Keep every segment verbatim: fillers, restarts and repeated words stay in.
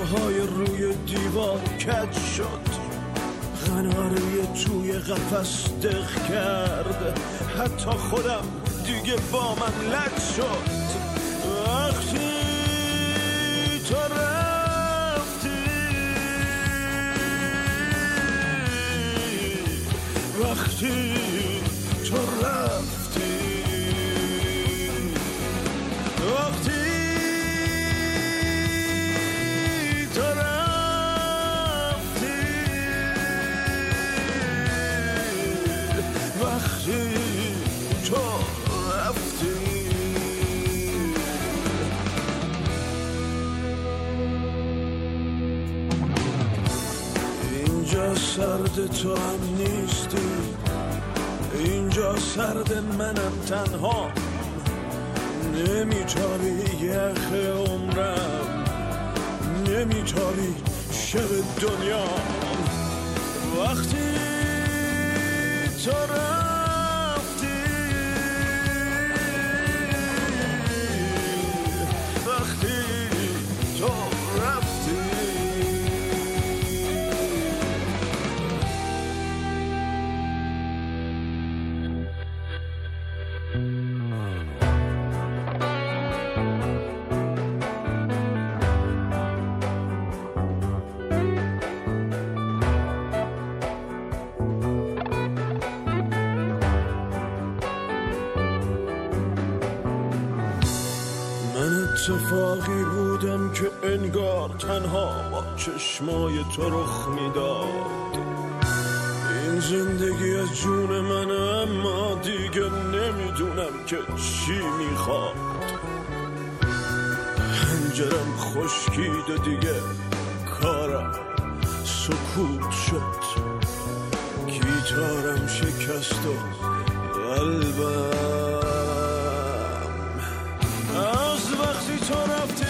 های روی دیوار کج شد، قناری توی قفس دق کرد، حتی خودم دیگه با من لج شد. وقتی تو رفتی، وقتی تو رفتی، وقتی تو رفتی، وقتی تو رفتی. اینجا سرد تو هم نیستی، اینجا سرد منم تنها، نمیتابی یخ عمرم، نمیتابی شب دنیا. وقتی تو رفتی، وقتی تو رفتی. اتفاقی بودم که انگار تنها با چشمای تو رخ میداد. این زندگی از جون من، اما دیگه نمیدونم که چی میخواد. پنجرم خشکید و دیگه کارم سکوت شد، گیتارم شکست و قلبم از وقتی تو رفتی،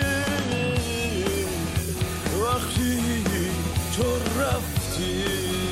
وقتی تو رفتی.